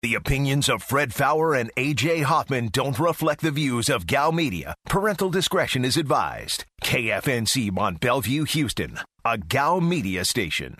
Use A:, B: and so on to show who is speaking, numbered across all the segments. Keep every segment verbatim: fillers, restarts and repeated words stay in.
A: The opinions of Fred Faour and A J Hoffman don't reflect the views of Gal Media. Parental discretion is advised. K F N C Mont Bellevue, Houston, a Gal Media station.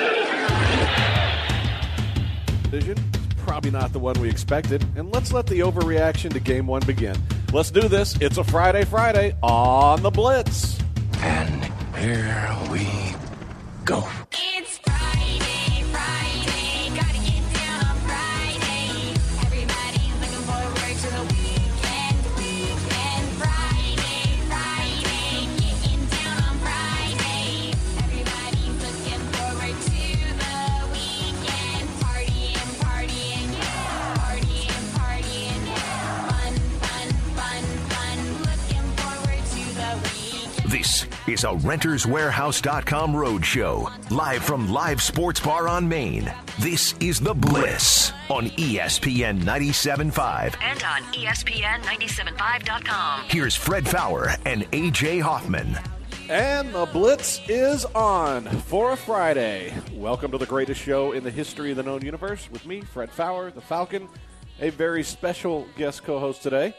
B: Vision, probably not the one we expected, and let's let the overreaction to Game One begin. Let's do this. It's a Friday, Friday on the Blitz,
C: and here we go.
D: It's Friday, Friday, gotta get down on Friday. Everybody's looking forward to the weekend, weekend. Friday, Friday, getting down on Friday. Everybody's looking forward to the weekend. Partying, partying, partying, partying. Fun, fun, fun, fun. Looking forward to the weekend.
A: This is a Renters Warehouse dot com road show, live from Live Sports Bar on Main. This is The Bliss on E S P N ninety-seven point five.
E: And on E S P N ninety-seven point five dot com.
A: Here's Fred Faour and A J Hoffman.
B: and the Blitz is on for a Friday. Welcome to the greatest show in the history of the known universe with me, Fred Faour, the Falcon, a very special guest co-host today.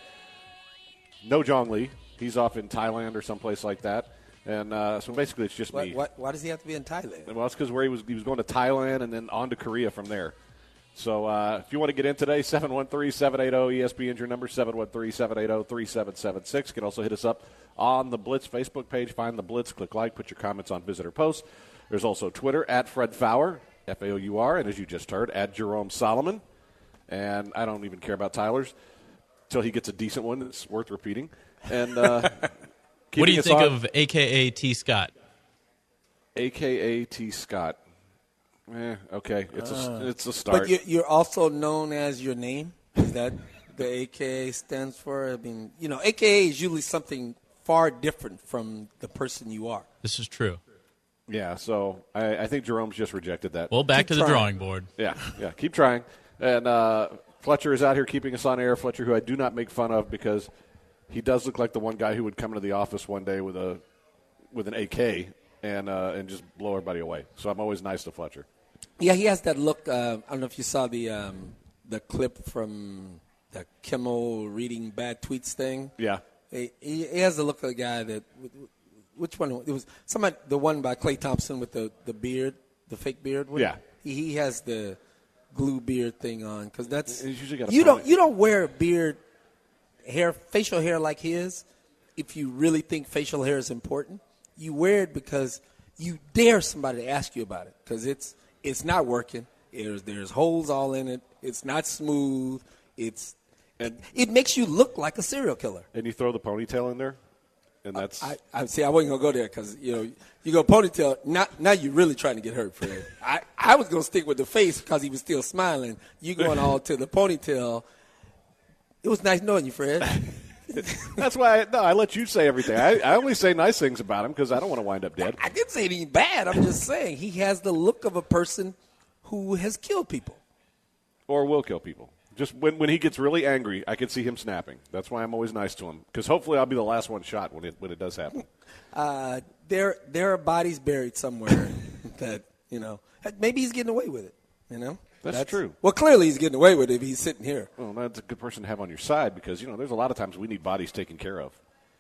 B: No Jong Lee. He's off in Thailand or someplace like that. And uh, so basically it's just
F: What,
B: me.
F: what, why does he have to be in Thailand?
B: Well, it's because where he was he was going to Thailand and then on to Korea from there. So uh, if you want to get in today, seven one three, seven eight zero, E S P N is your number, seven one three, seven eight zero, three seven seven six. You can also hit us up on the Blitz Facebook page. Find the Blitz, click like, put your comments on visitor posts. There's also Twitter, at Fred Faour, F A O U R, and as you just heard, at Jerome Solomon. And I don't even care about Tyler's until he gets a decent one that's worth repeating. And uh,
G: what do you think
B: on,
G: of A K A T. Scott?
B: A K A T. Scott. Eh, okay, it's a it's a start.
F: But you're, you're also known as your name. Is that the A K A stands for? I mean, you know, A K A is usually something far different from the person you are.
G: This is true.
B: Yeah, so I, I think Jerome's just rejected that.
G: Well, back
F: Keep
G: to the
F: trying.
G: drawing board.
B: Yeah, yeah, keep trying. And uh, Fletcher is out here keeping us on air. Fletcher, who I do not make fun of because he does look like the one guy who would come into the office one day with a with an A K and uh, and just blow everybody away. So I'm always nice to Fletcher.
F: Yeah, he has that look. Uh, I don't know if you saw the um, the clip from the Kimmel reading bad tweets thing.
B: Yeah.
F: He, he has the look of a guy that. Which one? It was somebody. The one by Klay Thompson with the, the beard, the fake beard. One?
B: Yeah.
F: He, he has the glue beard thing on because that's
B: He's usually got a
F: you don't
B: point.
F: you don't wear a beard, hair, facial hair like his. If you really think facial hair is important, you wear it because you dare somebody to ask you about it because it's it's not working. There's there's holes all in it. It's not smooth. It's
B: And-
F: it, it makes you look like a serial killer.
B: And you throw the ponytail in there, and that's
F: I, I see. I wasn't gonna go there because you know you go ponytail. Now, now you're really trying to get hurt, Fred. I, I was gonna stick with the face because he was still smiling. You going all to the ponytail. It was nice knowing you, Fred.
B: that's why I, no, I let you say everything. I, I only say nice things about him because I don't want to wind up dead.
F: I didn't say anything bad. I'm just saying he has the look of a person who has killed people.
B: Or will kill people. Just when, when he gets really angry, I can see him snapping. That's why I'm always nice to him because hopefully I'll be the last one shot when it when it does happen.
F: Uh, there there are bodies buried somewhere that you know maybe he's getting away with it. You know.
B: That's, true.
F: Well, clearly he's getting away with it if he's sitting here.
B: Well, that's a good person to have on your side because, you know, there's a lot of times we need bodies taken care of.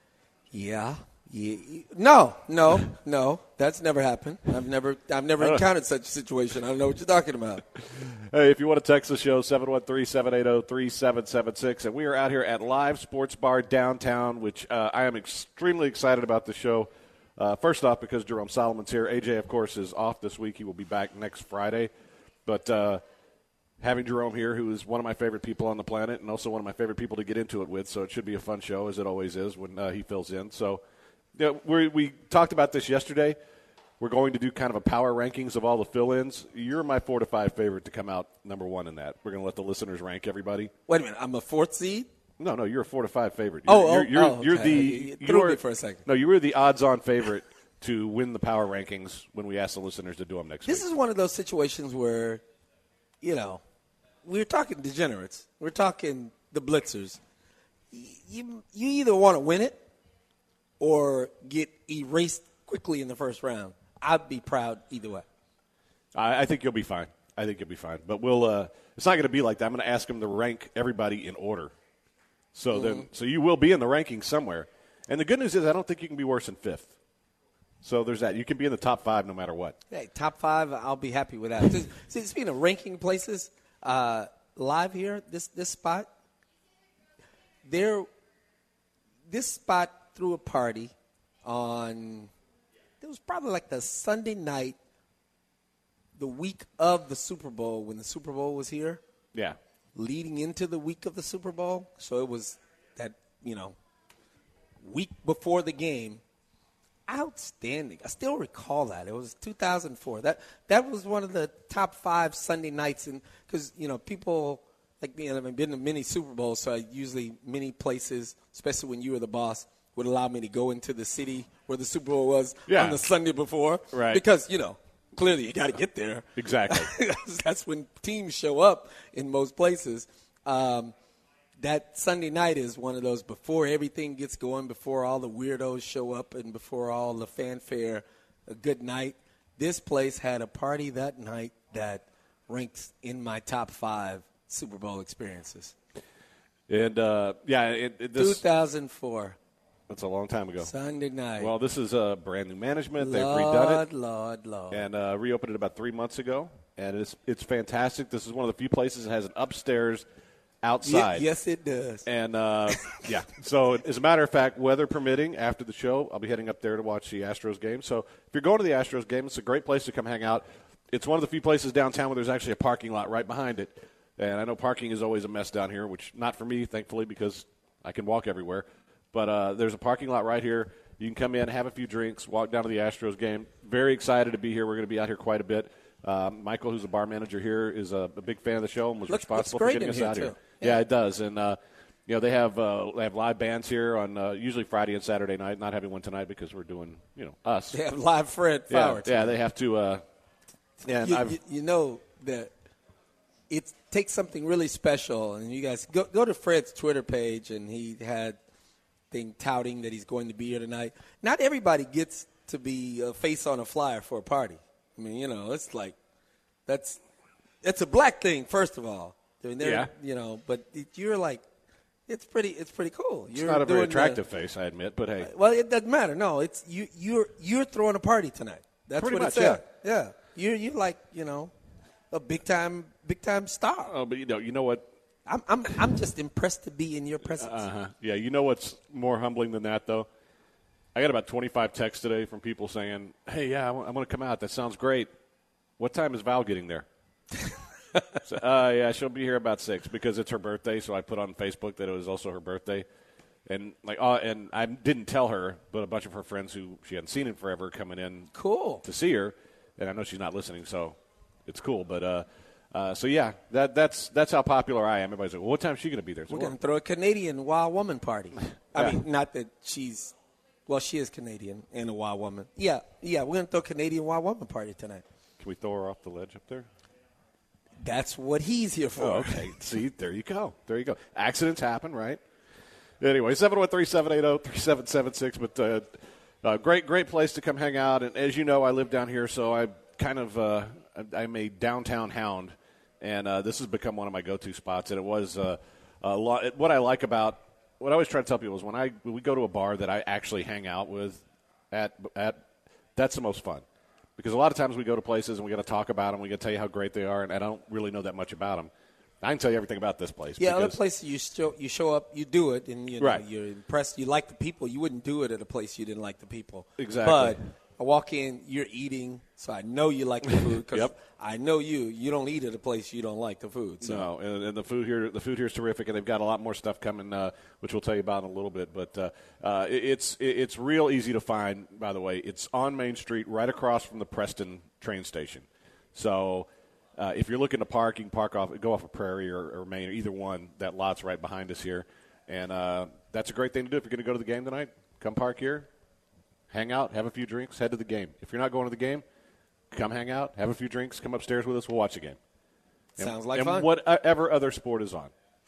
F: Yeah. yeah. No, no, no. That's never happened. I've never I've never encountered such a situation. I don't know what you're talking about.
B: Hey, if you want to text the show, seven one three, seven eight zero, three seven seven six. And we are out here at Live Sports Bar downtown, which uh, I am extremely excited about the show. Uh, first off, because Jerome Solomon's here. A J, of course, is off this week. He will be back next Friday. But uh, having Jerome here, who is one of my favorite people on the planet and also one of my favorite people to get into it with, so it should be a fun show, as it always is when uh, he fills in. So yeah, we we talked about this yesterday. We're going to do kind of a power rankings of all the fill-ins. You're my four to five favorite to come out number one in that. We're going to let the listeners rank everybody.
F: Wait a minute. I'm a fourth seed?
B: No, no, you're a four to five favorite. You're,
F: Oh, oh,
B: you're, you're,
F: oh,
B: you're
F: okay.
B: the
F: You threw
B: you're,
F: me for a second.
B: No, you were the odds-on favorite to win the power rankings when we ask the listeners to do them next
F: This
B: week.
F: is one of those situations where, you know, we're talking degenerates. We're talking the blitzers. You, you either want to win it or get erased quickly in the first round. I'd be proud either way.
B: I, I think you'll be fine. I think you'll be fine. But we'll uh, It's not going to be like that. I'm going to ask them to rank everybody in order. So then, so you will be in the rankings somewhere. And the good news is I don't think you can be worse than fifth. So there's that. You can be in the top five no matter what.
F: Hey, top five, I'll be happy with that. See, speaking of ranking places, uh, live here, this this spot, there, this spot threw a party on, it was probably like the Sunday night, the week of the Super Bowl, when the Super Bowl was here.
B: Yeah.
F: Leading into the week of the Super Bowl. So it was that, you know, week before the game. Outstanding. I still recall that. It was two thousand four. That that was one of the top five Sunday nights. And because, you know, people like me, I've been to many Super Bowls, so I usually many places, especially when you were the boss, would allow me to go into the city where the Super Bowl was
B: yeah.
F: on the Sunday before.
B: Right.
F: Because, you know, clearly you got to get there.
B: Exactly.
F: That's when teams show up in most places. Um, that Sunday night is one of those before everything gets going, before all the weirdos show up and before all the fanfare, a good night. This place had a party that night that ranks in my top five Super Bowl experiences.
B: And, uh, yeah, it, it, this,
F: two thousand four.
B: That's a long time ago.
F: Sunday night.
B: Well, this is a brand new management. They've
F: Lord,
B: redone it.
F: Lord, Lord.
B: And uh, reopened it about three months ago. And it's it's fantastic. This is one of the few places that has an upstairs outside.
F: Ye- yes, it does.
B: And, uh, yeah. So, as a matter of fact, weather permitting, after the show, I'll be heading up there to watch the Astros game. So, if you're going to the Astros game, it's a great place to come hang out. It's one of the few places downtown where there's actually a parking lot right behind it. And I know parking is always a mess down here, which not for me, thankfully, because I can walk everywhere. But uh, there's a parking lot right here. You can come in, have a few drinks, walk down to the Astros game. Very excited to be here. We're going to be out here quite a bit. Um, Michael, who's the bar manager here, is a, a big fan of the show and was
F: Looks-
B: responsible
F: looks
B: for
F: great
B: getting
F: in
B: us
F: here,
B: out
F: too.
B: here.
F: Yeah.
B: Yeah, it does. And, uh, you know, they have uh, they have live bands here on uh, usually Friday and Saturday night. Not having one tonight because we're doing, you know, us.
F: They have live Fred
B: yeah,
F: Flower.
B: yeah, they have to. Uh, yeah, and
F: you,
B: I've,
F: you, you know that it takes something really special, and you guys go go to Fred's Twitter page, and he had thing touting that he's going to be here tonight. Not everybody gets to be a face on a flyer for a party. I mean, you know, it's like that's it's a black thing, first of all. I mean, they're-
B: Yeah.
F: you know, but it, you're like, it's pretty, it's pretty cool.
B: it's
F: You're
B: not a very
F: doing the-
B: attractive face, I admit, but hey.
F: well, it doesn't matter. No, it's you. You're you're throwing a party tonight. That's
B: Pretty
F: what
B: much,
F: it said. Yeah, you're you like you know, a big time big time star.
B: Oh, but you know, you know what?
F: I'm I'm I'm just impressed to be in your presence.
B: Uh-huh. Yeah, you know what's more humbling than that, though? I got about twenty-five texts today from people saying, hey, yeah, I'm going to come out. That sounds great. What time is Val getting there? so, uh, yeah, she'll be here about six because it's her birthday, so I put on Facebook that it was also her birthday. And like, uh, and I didn't tell her, but a bunch of her friends who she hadn't seen in forever coming in
F: Cool.
B: to see her, and I know she's not listening, so it's cool. But uh, uh, so yeah, that that's that's how popular I am. Everybody's like, well, what time is she going to be there? So,
F: We're
B: well,
F: going to throw a Canadian wild woman party. I
B: Yeah.
F: mean, not that she's, well, she is Canadian and a wild woman. Yeah, yeah, we're going to throw a Canadian wild woman party tonight.
B: Can we throw her off the ledge up there?
F: That's what he's here for.
B: Oh, okay. See, there you go. There you go. Accidents happen, right? Anyway, seven one three, seven eight zero, three seven seven six. But uh, uh, great, great place to come hang out. And as you know, I live down here, so I kind of uh, I'm a downtown hound, and uh, this has become one of my go-to spots. And it was uh, a lot. What I like about what I always try to tell people is when I when we go to a bar that I actually hang out with at at that's the most fun. Because a lot of times we go to places and we got to talk about them, we got to tell you how great they are, and I don't really know that much about them. I can tell you everything about this place.
F: Yeah, other
B: because-
F: places you show you show up, you do it, and you know,
B: Right.
F: you're impressed. You like the people. You wouldn't do it at a place you didn't like the people.
B: Exactly.
F: But I walk in, you're eating, so I know you like the food because
B: Yep.
F: I know you. You don't eat at a place you don't like the food. So.
B: No, and, and the food here, the food here is terrific, and they've got a lot more stuff coming, uh, which we'll tell you about in a little bit. But uh, uh, it, it's it, it's real easy to find. By the way, it's on Main Street, right across from the Preston train station. So uh, if you're looking to park, you can park off, go off of Prairie or, or Main, or either one. That lot's right behind us here, and uh, that's a great thing to do if you're going to go to the game tonight. Come park here, hang out, have a few drinks, head to the game. If you're not going to the game, come hang out, have a few drinks, come upstairs with us, we'll watch the game. And-
F: Sounds like
B: and
F: fun.
B: whatever other sport is on.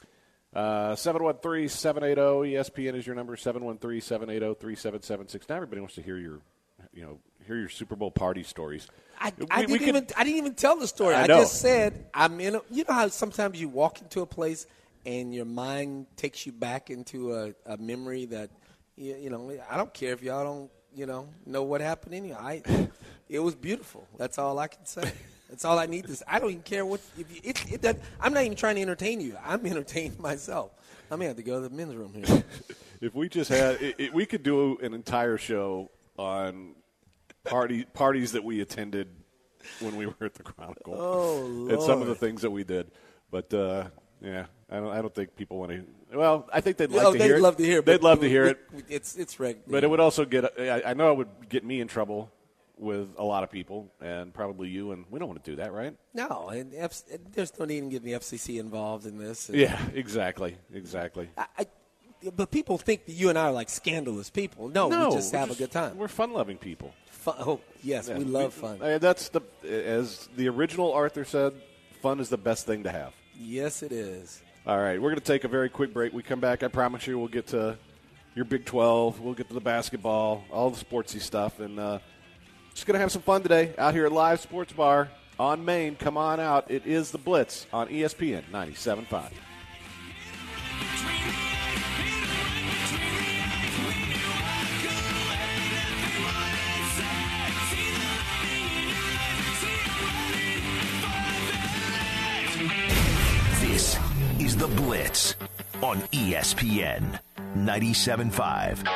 B: Uh, seven one three, seven eight zero, E S P N is your number, seven one three, seven eight zero, three seven seven six. Now everybody wants to hear your, you know, hear your Super Bowl party stories.
F: I,
B: We-
F: I
B: we
F: didn't
B: could-
F: even I didn't even tell the story.
B: I
F: I,
B: know.
F: just said I'm in. A, you know how sometimes you walk into a place and your mind takes you back into a, a memory that you, you know. I don't care if y'all don't you know know what happened in here. I it was beautiful. That's all I can say. That's all I need to say. I don't even care what if you, it, it, that, I'm not even trying to entertain you. I'm entertaining myself. I may have to go to the men's room here.
B: If we just had, it, it, we could do an entire show on party parties that we attended when we were at the Chronicle.
F: Oh,
B: and some of the
F: Lord.
B: things that we did. But uh, yeah, I don't. I don't think people want to. Well, I think they'd like
F: oh,
B: to
F: they'd
B: hear it.
F: love to hear. it,
B: They'd
F: but
B: love to
F: we-
B: hear
F: we-
B: it.
F: we- It's it's reg-
B: But it would also get. I, I know it would get me in trouble with a lot of people, and probably you. And we don't want to do that, right?
F: No, and F, there's no need in getting the F C C involved in this. And
B: Yeah, exactly, exactly.
F: I, I, but people think that you and I are like scandalous people. No,
B: no,
F: we just
B: we're
F: have a good time.
B: We're fun-loving people.
F: Fun, oh, yes,
B: Yeah,
F: we love fun.
B: I mean, that's the as the original Arthur said. Fun is the best thing to have.
F: Yes, it is.
B: All right, we're going to take a very quick break. We come back. I promise you, we'll get to your Big twelve. We'll get to the basketball, all the sportsy stuff, and uh, just going to have some fun today out here at Live Sports Bar on Main. Come on out. It is the Blitz on E S P N ninety-seven point five.
A: This is The Blitz on E S P N ninety-seven point five.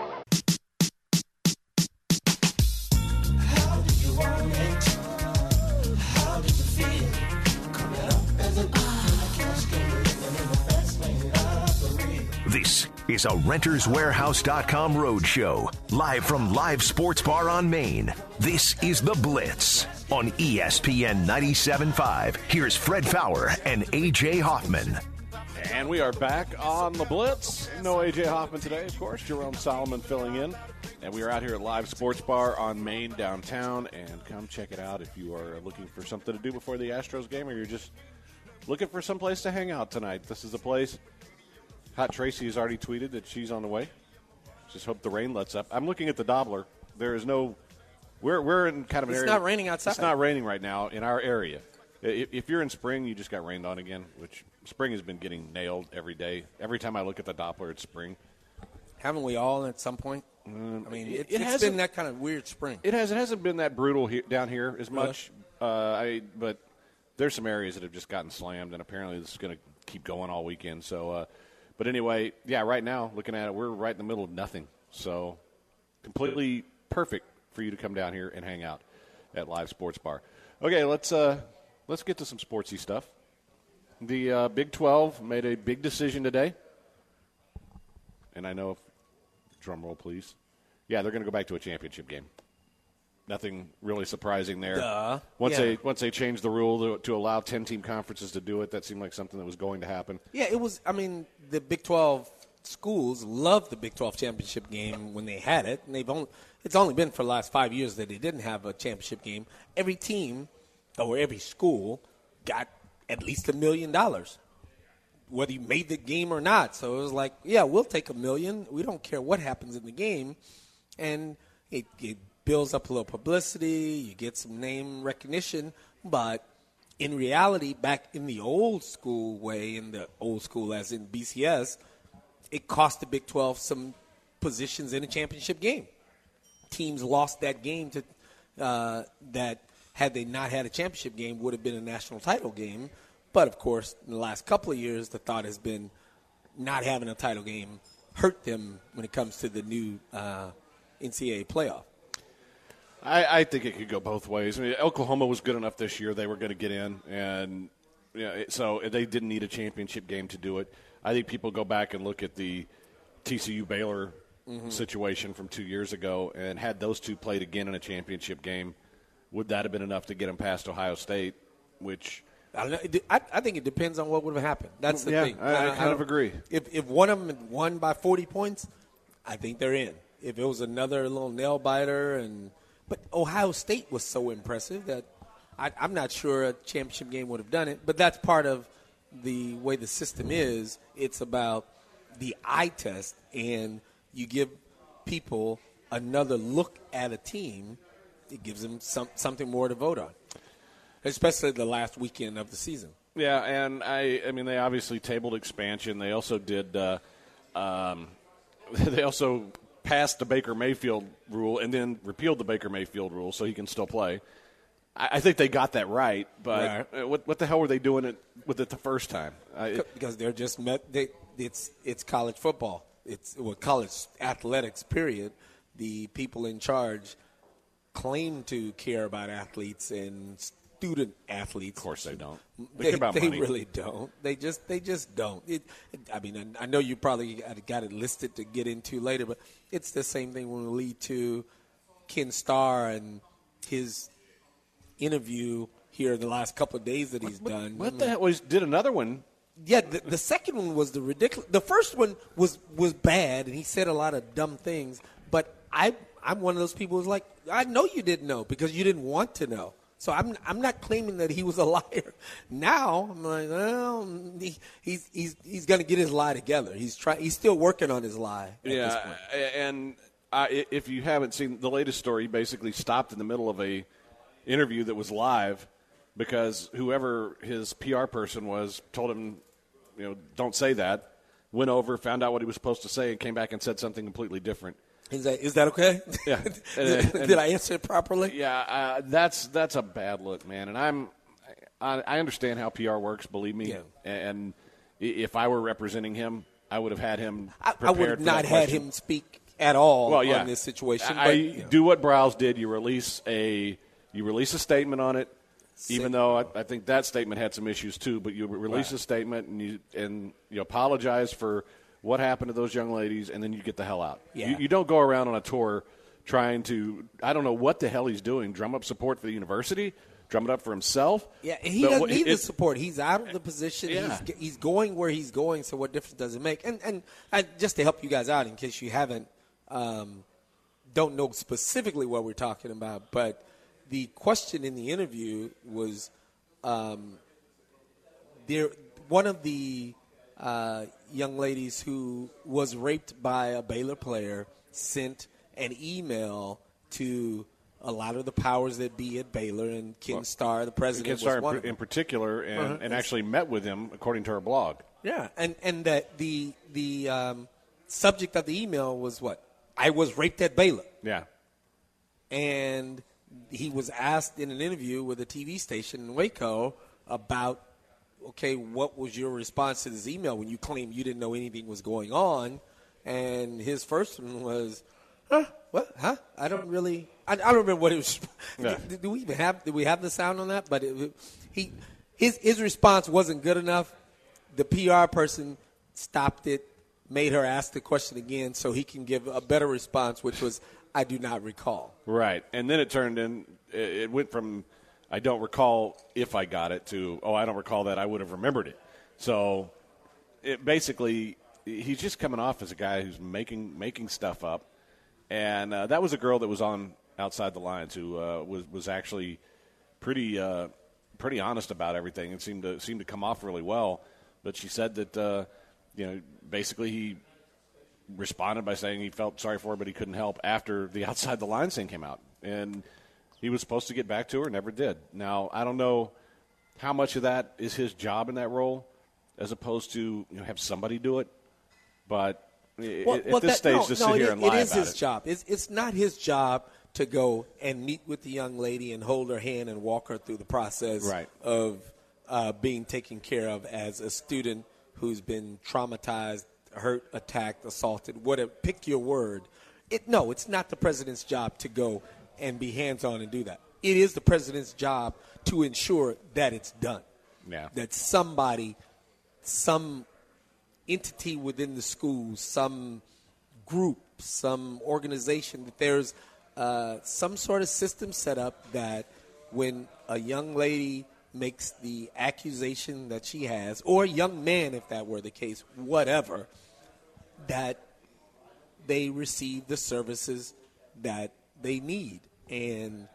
A: This is a Renters Warehouse dot com roadshow, live from Live Sports Bar on Main. This is The Blitz on E S P N ninety-seven point five. Here's Fred Fowler and A J Hoffman.
B: And we are back on the Blitz. No A J Hoffman today, of course. Jerome Solomon filling in. And we are out here at Live Sports Bar on Main downtown. And come check it out if you are looking for something to do before the Astros game, or you're just looking for some place to hang out tonight. This is the place. Hot Tracy has already tweeted that she's on the way. Just hope the rain lets up. I'm looking at the Doppler. There is no. We're we're in kind of an
F: It's
B: area.
F: not raining outside.
B: It's not raining right now in our area. If, if you're in spring, you just got rained on again, which spring has been getting nailed every day. Every time I look at the Doppler, it's spring.
F: Haven't we all at some point? I mean, it,
B: it
F: it's
B: hasn't-
F: been that kind of weird spring.
B: It has. It hasn't been that brutal here, down here as
F: Really?
B: much. Uh, I but there's some areas that have just gotten slammed, and apparently this is going to keep going all weekend. So, uh, but anyway, yeah. Right now, looking at it, we're right in the middle of nothing. So, completely perfect for you to come down here and hang out at Live Sports Bar. Okay, let's uh, let's get to some sportsy stuff. The uh, Big twelve made a big decision today, and I know. Drum roll, please. Yeah, they're going to go back to a championship game. Nothing really surprising there.
F: Duh.
B: Once
F: Yeah.
B: they once they changed the rule to, to allow ten-team conferences to do it, that seemed like something that was going to happen.
F: Yeah, it was. I mean, the Big twelve schools loved the Big twelve championship game when they had it, and they've only. It's only been for the last five years that they didn't have a championship game. Every team or every school got at least a million dollars, whether you made the game or not. So it was like, yeah, we'll take a million. We don't care what happens in the game, and it, it builds up a little publicity. You get some name recognition, but in reality, back in the old school way, in the old school as in B C S, it cost the Big twelve some positions in a championship game. Teams lost that game to uh, that had they not had a championship game would have been a national title game. But of course, in the last couple of years, the thought has been not having a title game hurt them when it comes to the new uh, N C double A playoff.
B: I, I think it could go both ways. I mean, Oklahoma was good enough this year; they were going to get in, and you know, it, so they didn't need a championship game to do it. I think people go back and look at the T C U Baylor mm-hmm. situation from two years ago, and had those two played again in a championship game, would that have been enough to get them past Ohio State? Which
F: I, don't know. It- I, I think it depends on what would have happened. That's the
B: Yeah,
F: thing.
B: I- I kind of
F: don't-
B: agree.
F: If if one of them had won by forty points, I think they're in. If it was another little nail biter, and but Ohio State was so impressive that I, I'm not sure a championship game would have done it. But that's part of the way the system is. It's about the eye test, and you give people another look at a team it gives them some, something more to vote on, especially the last weekend of the season.
B: Yeah, and I, I mean, they obviously tabled expansion. They also did, uh, um, they also passed the Baker Mayfield rule and then repealed the Baker Mayfield rule so he can still play. I, I think they got that right, but
F: Right.
B: what, what the hell were they doing it with it the first time? I,
F: Because they're just met. They, it's it's college football. It's well, college athletics. Period. The people in charge claim to care about athletes and student athletes.
B: of course they don't. They,
F: They,
B: care about
F: they
B: money.
F: really don't. They just they just don't. It, I mean, I know you probably got, got it listed to get into later, but it's the same thing when we lead to Ken Starr and his interview here the last couple of days that he's done.
B: What the hell? Was did another one?
F: Yeah, the, the second one was the ridiculous. The first one was was bad, and he said a lot of dumb things. But I I'm one of those people who's like, I know you didn't know because you didn't want to know. So I'm I'm not claiming that he was a liar. Now I'm like, well, he, he's he's he's going to get his lie together. He's trying. He's still working on his lie. At this
B: Yeah,
F: point.
B: and I, if you haven't seen the latest story, he basically stopped in the middle of a interview that was live because whoever his P R person was told him, you know, don't say that. Went over, found out what he was supposed to say, and came back and said something completely different.
F: Is that is that okay?
B: Yeah.
F: did,
B: And-
F: did I answer it properly?
B: Yeah, uh, that's that's a bad look, man. And I'm I, I understand how P R works. Believe me.
F: Yeah.
B: And i- if I were representing him, I would have had him.
F: I, I
B: prepared
F: would have
B: for
F: not
B: that
F: had
B: question.
F: him speak at all
B: well, yeah.
F: on this situation.
B: I,
F: but,
B: I
F: you know.
B: do what Browse did. You release a you release a statement on it, even though I, I think that statement had some issues too. But you release
F: Right.
B: a statement and you and you apologize for what happened to those young ladies, and then you get the hell out.
F: Yeah.
B: You, you don't go around on a tour trying to I don't know what the hell he's doing. Drum up support for the university. Drum it up for himself.
F: Yeah, and he
B: But
F: doesn't
B: what-
F: need the
B: it-
F: support. He's out of the position.
B: Yeah.
F: He's, he's going where he's going, so what difference does it make? And and I, just to help you guys out, in case you haven't, um, don't know specifically what we're talking about, but the question in the interview was, um, there one of the uh, young ladies who was raped by a Baylor player sent an email to a lot of the powers that be at Baylor, and Ken
B: Well,
F: Starr, the president,
B: Ken
F: was
B: Starr
F: one
B: in,
F: of them.
B: in particular, and,
F: Uh-huh.
B: and actually met with him, according to her blog.
F: Yeah, and and that the the um, subject of the email was what? I was raped at Baylor,
B: Yeah.
F: and he was asked in an interview with a T V station in Waco about, okay, what was your response to this email when you claimed you didn't know anything was going on? And his first one was, huh? What? Huh? I don't really. I, I don't remember what it was.
B: Yeah.
F: do, do we even have? Do we have the sound on that? But it, he, his his response wasn't good enough. The P R person stopped it, made her ask the question again, so he can give a better response, which was, "I do not recall."
B: Right. And then it turned in, it it went from, I don't recall if I got it, to, oh, I don't recall that, I would have remembered it. So it basically, he's just coming off as a guy who's making making stuff up. And uh, that was a girl that was on Outside the Lines who uh, was was actually pretty uh, pretty honest about everything and seemed to seemed to come off really well. But she said that uh, you know basically he responded by saying he felt sorry for her, but he couldn't help after the Outside the Lines thing came out, and he was supposed to get back to her, never did. Now I don't know how much of that is his job in that role, as opposed to you know have somebody do it, but.
F: Well,
B: At
F: well,
B: this
F: that-
B: stage,
F: no,
B: just
F: no,
B: sit
F: it-
B: here and lie
F: it is
B: about
F: his
B: it.
F: job. It's, it's not his job to go and meet with the young lady and hold her hand and walk her through the process
B: Right.
F: of uh, being taken care of as a student who's been traumatized, hurt, attacked, assaulted, whatever. Pick your word. It, no, it's not the president's job to go and be hands-on and do that. It is the president's job to ensure that it's done.
B: Yeah.
F: That somebody, some entity within the school, some group, some organization, that there's uh, some sort of system set up that when a young lady makes the accusation that she has, or a young man, if that were the case, whatever, that they receive the services that they need. And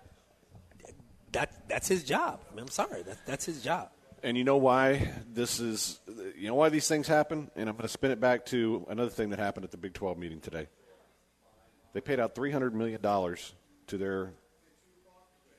F: that that's his job. I mean, I'm sorry. That, that's his job.
B: And you know why this is, you know why these things happen? And I'm going to spin it back to another thing that happened at the Big twelve meeting today. They paid out three hundred million dollars to their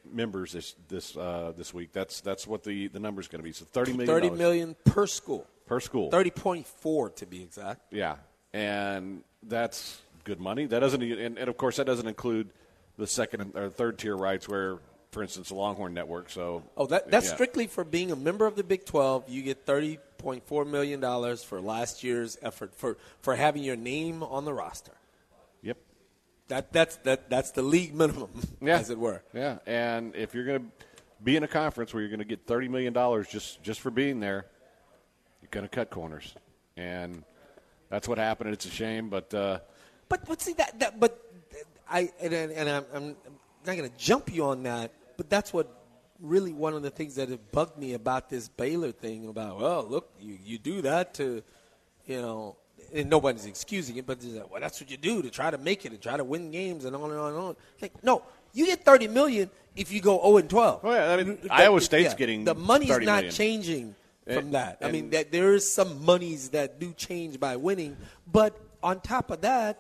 B: members this this uh, this week. That's that's what the the number's going to be. So thirty million.
F: Thirty million per school.
B: Per school.
F: Thirty point four to be exact.
B: Yeah, and that's good money. That doesn't, and, and of course, that doesn't include the second or third tier rights, where, for instance, the Longhorn Network. So,
F: oh, that that's
B: yeah.
F: strictly for being a member of the Big twelve. You get thirty point four million dollars for last year's effort for for having your name on the roster.
B: Yep.
F: That that's that that's the league minimum,
B: Yeah.
F: as it were.
B: Yeah, and if you're going to be in a conference where you're going to get thirty million dollars just just for being there, you're going to cut corners, and that's what happened. It's a shame, but uh,
F: But but see that, that but I and, and I'm, I'm not going to jump you on that. But that's what really one of the things that have bugged me about this Baylor thing. About well, look, you, you do that to, you know, and nobody's excusing it, but they're like, well, that's what you do to try to make it and try to win games and on and on and on. Like, no, you get thirty million if you go zero and twelve.
B: Well, yeah, I mean,
F: The-
B: Iowa State's
F: yeah,
B: getting
F: the money's
B: thirty
F: not
B: million.
F: changing from
B: And-
F: that. I mean,
B: and-
F: that there is some monies that do change by winning, but on top of that,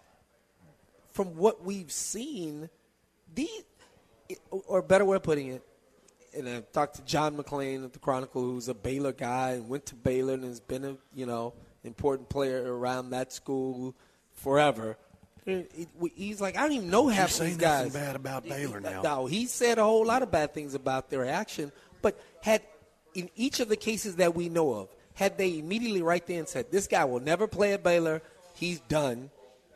F: from what we've seen, the or better way of putting it, and I've talked to John McClain at the Chronicle, who's a Baylor guy and went to Baylor and has been a you know important player around that school forever. It- it- he's like, I don't even know half
B: saying
F: these guys.
B: nothing bad about Baylor now.
F: No, he said a whole lot of bad things about their action, but had in each of the cases that we know of, had they immediately right there and said, this guy will never play at Baylor, he's done,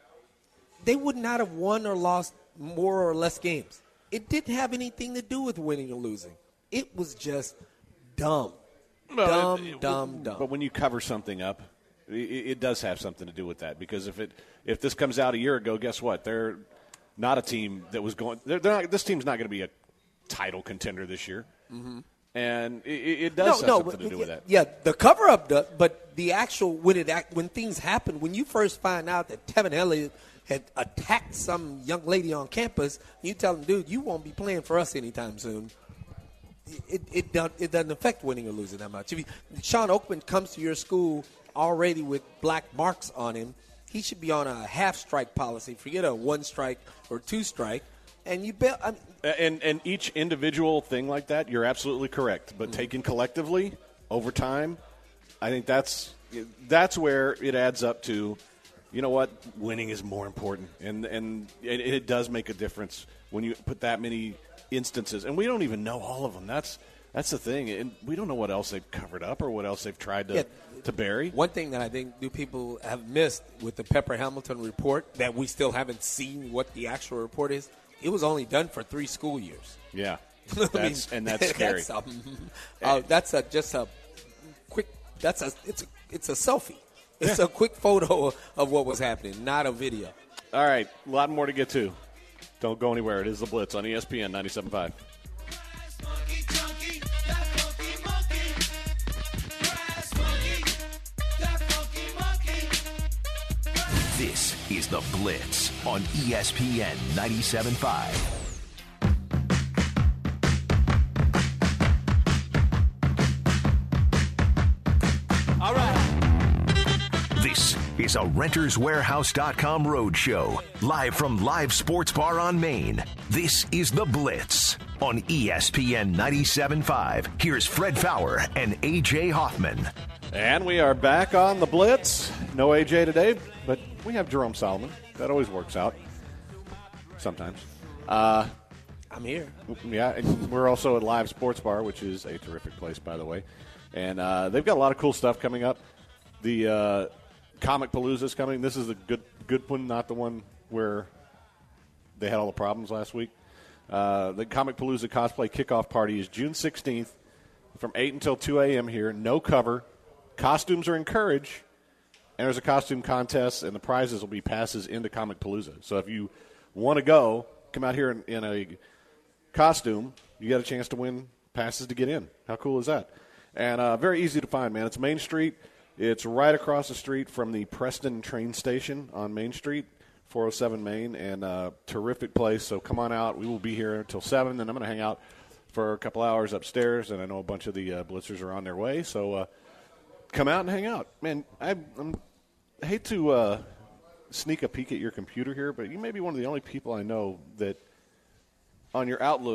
F: they would not have won or lost more or less games. It didn't have anything to do with winning or losing. It was just dumb.
B: Well,
F: dumb,
B: it- it-
F: dumb, dumb.
B: But when you cover something up, it, it does have something to do with that. Because if it if this comes out a year ago, guess what? They're not a team that was going. They're, they're not, this team's not going to be a title contender this year, mm-hmm. and it, it does have something
F: but-
B: to do with that.
F: Yeah, the cover up does, but the actual when it act, when things happen, when you first find out that Tevin Elliott had attacked some young lady on campus, you tell them, dude, you won't be playing for us anytime soon. It it, don't, it doesn't affect winning or losing that much. If you, Sean Oakman comes to your school already with black marks on him, he should be on a half strike policy. Forget a one strike or two strike, and you bet. I mean,
B: And and each individual thing like that, you're absolutely correct. But taken collectively over time, I think that's that's where it adds up to. You know what? Winning is more important, and and it, it does make a difference when you put that many instances. And we don't even know all of them. That's that's the thing, and we don't know what else they've covered up or what else they've tried to
F: Yeah.
B: to bury.
F: One thing that I think new people have missed with the Pepper Hamilton report that we still haven't seen what the actual report is. It was only done for three school years.
B: Yeah,
F: I
B: that's
F: mean,
B: and that's scary.
F: That's, um, uh, that's a just a quick. That's a it's a, it's a selfie. It's a quick photo of what was happening, not a video.
B: All right, a lot more to get to. Don't go anywhere. It is the Blitz on E S P N ninety-seven point five.
A: This is the Blitz on E S P N ninety-seven point five.
F: All right.
A: This is a Renters Warehouse dot com roadshow, live from Live Sports Bar on Main. This is The Blitz on E S P N ninety-seven point five. Here's Fred Fowler and A J Hoffman.
B: And we are back on the Blitz. No A J today, but we have Jerome Solomon. That always works out. Sometimes. Uh,
F: I'm here.
B: yeah, and we're also at Live Sports Bar, which is a terrific place, by the way. And uh, they've got a lot of cool stuff coming up. The uh, Comic Palooza is coming. This is the good good one, not the one where they had all the problems last week. Uh, the Comic Palooza cosplay kickoff party is June sixteenth from eight until two a.m. here. No cover. Costumes are encouraged. And there's a costume contest, and the prizes will be passes into Comic Palooza. So if you want to go, come out here in, in a costume, you got a chance to win passes to get in. How cool is that? And uh, very easy to find, man. It's Main Street. It's right across the street from the Preston train station on Main Street, four oh seven Main, and uh, terrific place. So come on out. We will be here until seven, and I'm going to hang out for a couple hours upstairs, and I know a bunch of the uh, Blitzers are on their way. So uh, come out and hang out. Man, I, I'm, I hate to uh, sneak a peek at your computer here, but you may be one of the only people I know that on your Outlook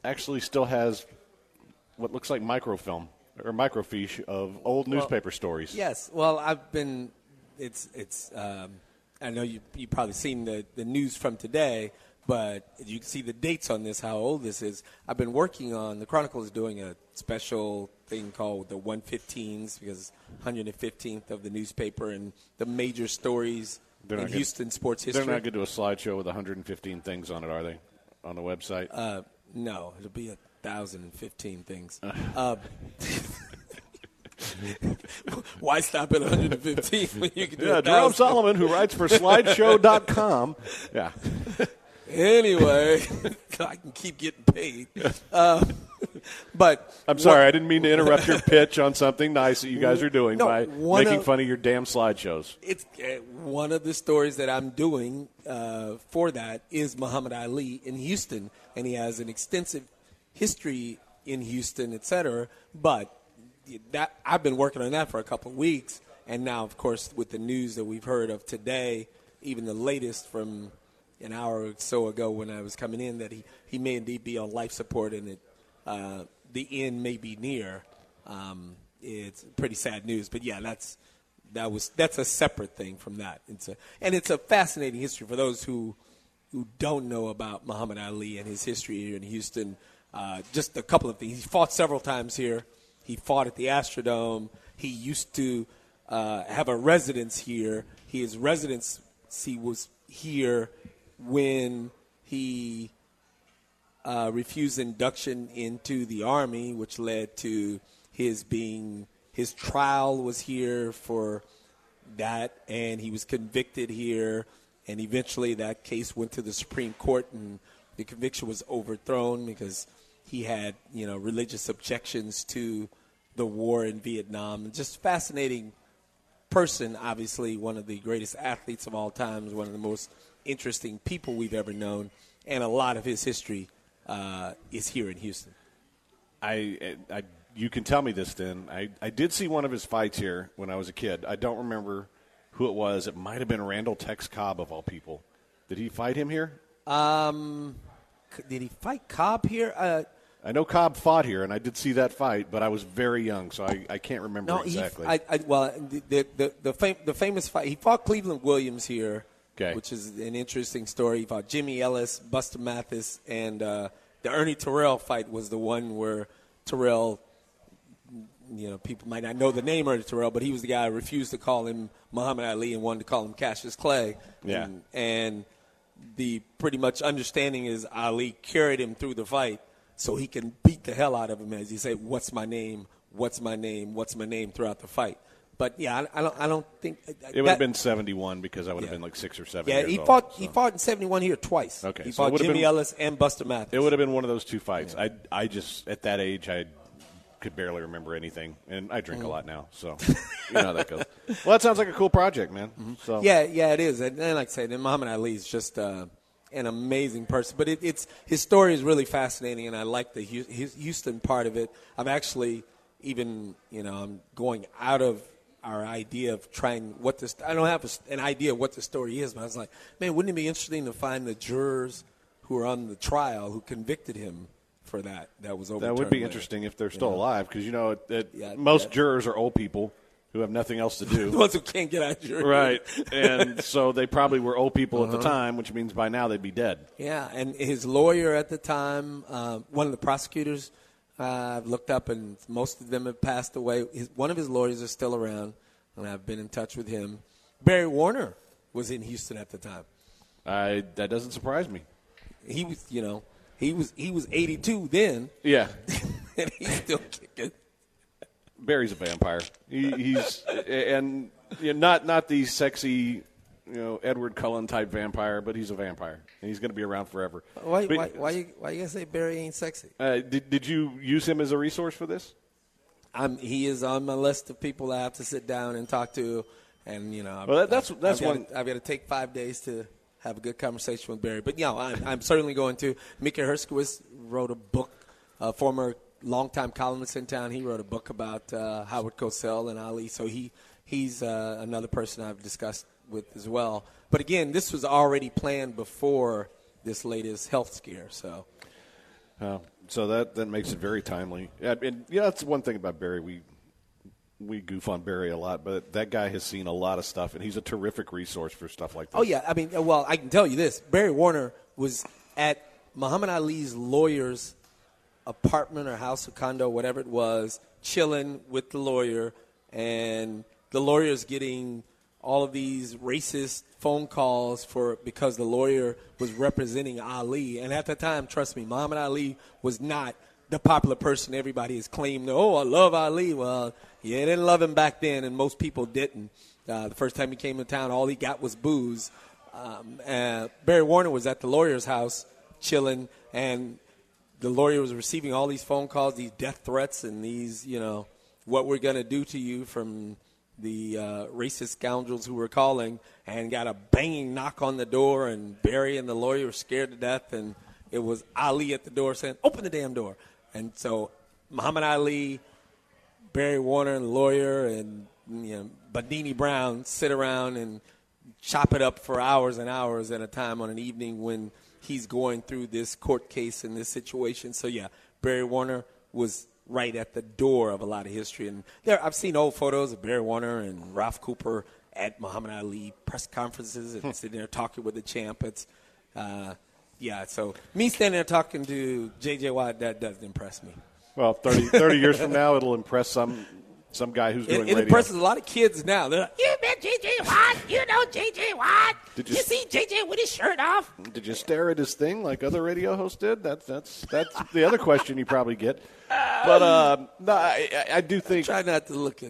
B: actually still has what looks like microfilm or microfiche of old newspaper stories.
F: Yes. Well, I've been. It's it's. Um, I know you you probably seen the the news from today, but you can see the dates on this. How old this is? I've been working on. The Chronicle is doing a special thing called the one fifteens because one hundred fifteenth of the newspaper and the major stories
B: They're
F: in
B: not
F: Houston
B: good.
F: sports history.
B: They're not going to do a slideshow with one hundred fifteen things on it, are they? On the website?
F: Uh, no, it'll be a thousand and fifteen things. Uh, why stop at one hundred fifteen when you can do
B: Yeah,
F: a
B: Jerome
F: thousand?
B: Solomon, who writes for slideshow dot com. Yeah.
F: Anyway, I can keep getting paid. Uh, but
B: I'm sorry,
F: what-
B: I didn't mean to interrupt your pitch on something nice that you guys are doing
F: No,
B: by
F: one
B: making
F: of-
B: fun of your damn slideshows.
F: It's uh, one of the stories that I'm doing uh, for that is Muhammad Ali in Houston, and he has an extensive history in Houston, et cetera. But that I've been working on that for a couple of weeks, and now, of course, with the news that we've heard of today, even the latest from an hour or so ago when I was coming in, that he, he may indeed be on life support and it, uh, the end may be near. Um, it's pretty sad news, but yeah, that's that was that's a separate thing from that. It's a, and it's a fascinating history for those who who don't know about Muhammad Ali and his history here in Houston. Uh, just a couple of things. He fought several times here. He fought at the Astrodome. He used to uh, have a residence here. His residency was here when he uh, refused induction into the Army, which led to his being his trial was here for that, and he was convicted here, and eventually that case went to the Supreme Court, and the conviction was overthrown because he had, you know, religious objections to the war in Vietnam. Just fascinating person, obviously one of the greatest athletes of all times, one of the most interesting people we've ever known, and a lot of his history uh, is here in Houston.
B: I, I, you can tell me this then. I, I did see one of his fights here when I was a kid. I don't remember who it was. It might have been Randall Tex Cobb, of all people. Did he fight him here?
F: Um, c- did he fight Cobb here? Uh,
B: I know Cobb fought here, and I did see that fight, but I was very young, so I, I can't remember
F: no,
B: exactly.
F: he. I, I, well, the the the, the, fam- the famous fight. He fought Cleveland Williams here,
B: Okay.
F: which is an interesting story. He fought Jimmy Ellis, Buster Mathis, and uh, the Ernie Terrell fight was the one where Terrell. You know, people might not know the name Ernie Terrell, but he was the guy who refused to call him Muhammad Ali and wanted to call him Cassius Clay.
B: Yeah.
F: And, and the pretty much understanding is Ali carried him through the fight so he can beat the hell out of him as he said, "What's my name? What's my name? What's my name?" throughout the fight. But yeah, I, I don't. I don't think
B: it would have been seventy-one because I would have
F: Yeah.
B: been like six or seven.
F: Yeah,
B: years
F: he
B: old,
F: fought.
B: so.
F: He fought in seventy-one here twice.
B: Okay,
F: he
B: so it
F: fought
B: would have
F: Jimmy
B: been-
F: Ellis and Buster Mathis.
B: It would have been one of those two fights. I, I just at that age I could barely remember anything, and I drink a lot now, so you know how that goes. Well, that sounds like a cool project, man. So
F: Yeah, yeah, it is. And, and like I said, and Muhammad Ali is just uh, an amazing person. But it, it's his story is really fascinating, and I like the Hu- his Houston part of it. I'm actually even, you know, I'm going out of our idea of trying what this. I don't have a, an idea of what the story is, but I was like, man, wouldn't it be interesting to find the jurors who are on the trial who convicted him for that? That was overturned.
B: that would be
F: later.
B: interesting if they're still
F: You know?
B: alive, because you know it, it,
F: Yeah,
B: most
F: yeah.
B: jurors are old people who have nothing else to
F: The
B: do.
F: ones who can't get out of jury.
B: Right, and so they probably were old people
F: Uh-huh.
B: at the time, which means by now they'd be dead.
F: Yeah, and his lawyer at the time, uh, one of the prosecutors, uh, I've looked up, and most of them have passed away. His, one of his lawyers is still around, and I've been in touch with him. Barry Warner was in Houston at the time.
B: I, that doesn't surprise me.
F: He was, you know, he was he was eighty-two then,
B: Yeah,
F: and he's still kicking.
B: Barry's a vampire. He, he's and you know, not not the sexy, you know, Edward Cullen type vampire, but he's a vampire, and he's going to be around forever.
F: Why,
B: But,
F: why, why, you, why you gonna say Barry ain't sexy?
B: Uh, did did you use him as a resource for this?
F: I'm, he is on my list of people I have to sit down and talk to, and you know, I've-
B: Well, that- that's-
F: I've-
B: that's
F: I've
B: one-
F: Got to, I've got to take five days to have a good conversation with Barry. But you know, I'm, I'm certainly going to. Mickey Herskowitz wrote a book, a former longtime columnist in town. He wrote a book about uh, Howard Cosell and Ali. So he he's uh, another person I've discussed with as well. But again, this was already planned before this latest health scare. So.
B: Uh, so that, that makes it very timely. And, and yeah, that's one thing about Barry. We we goof on Barry a lot, but that guy has seen a lot of stuff, and he's a terrific resource for stuff like that.
F: Oh, yeah. I mean, well, I can tell you this. Barry Warner was at Muhammad Ali's lawyer's apartment or house or condo, whatever it was, chilling with the lawyer, and the lawyer's getting all of these racist phone calls for because the lawyer was representing Ali. And at the time, trust me, Muhammad Ali was not the popular person everybody has claimed. Oh, I love Ali. Well, yeah, they didn't love him back then, and most people didn't. Uh, the first time he came to town, all he got was booze. Um, uh, Barry Warner was at the lawyer's house chilling, and the lawyer was receiving all these phone calls, these death threats, and these, you know, what we're going to do to you from the uh, racist scoundrels who were calling, and got a banging knock on the door, and Barry and the lawyer were scared to death, and it was Ali at the door saying, open the damn door. And so Muhammad Ali, Barry Warner, and the lawyer, and you know, Bandini Brown sit around and chop it up for hours and hours at a time on an evening when he's going through this court case and this situation. So, yeah, Barry Warner was right at the door of a lot of history. And there, I've seen old photos of Barry Warner and Ralph Cooper at Muhammad Ali press conferences and sitting there talking with the champ. It's, uh, yeah, so me standing there talking to J J. Watt, that doesn't impress me.
B: Well, thirty, thirty years from now, it'll impress some some guy who's doing
F: It, it
B: radio.
F: impresses a lot of kids now. They're like, you met J J. Watt? You know J J. Watt?
B: Did
F: you,
B: you-
F: you see J J with his shirt off?
B: Did you stare at his thing like other radio hosts did? That's that's that's the other question you probably get. But um, no, I, I- I do think.
F: Try not to look at.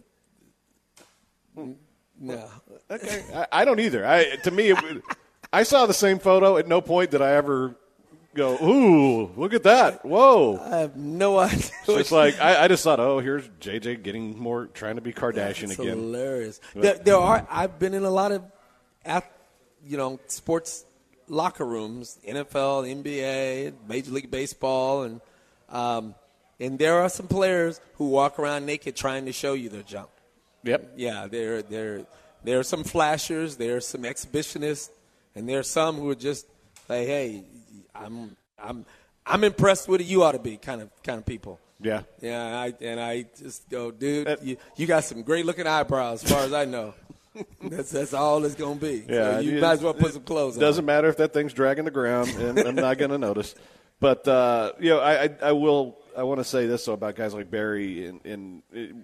F: No.
B: Okay, I, I don't either. I to me, it, would- I saw the same photo. At no point did I ever go, "Ooh, look at that! Whoa!"
F: I have no idea.
B: So it's like I, I just thought, "Oh, here's J J getting more, trying to be Kardashian
F: It's
B: again."
F: hilarious. There, there are. I've been in a lot of, ath- you know, sports locker rooms, N F L, N B A, Major League Baseball, and um, and there are some players who walk around naked trying to show you their junk.
B: Yep.
F: Yeah, there, there, there are some flashers, there are some exhibitionists, and there are some who are just like, "Hey, I'm, I'm, I'm impressed with it. You ought to be," kind of, kind of people.
B: Yeah.
F: Yeah, and I, and I just go, dude,
B: Uh,
F: you, you got some great looking eyebrows, as far as I know. that's that's all it's gonna be.
B: Yeah,
F: so you
B: it-
F: might as well put some clothes on.
B: Doesn't matter if that thing's dragging the ground, and I'm not going to notice. But uh, you know, I, I, I will. I want to say this though about guys like Barry, and, and it,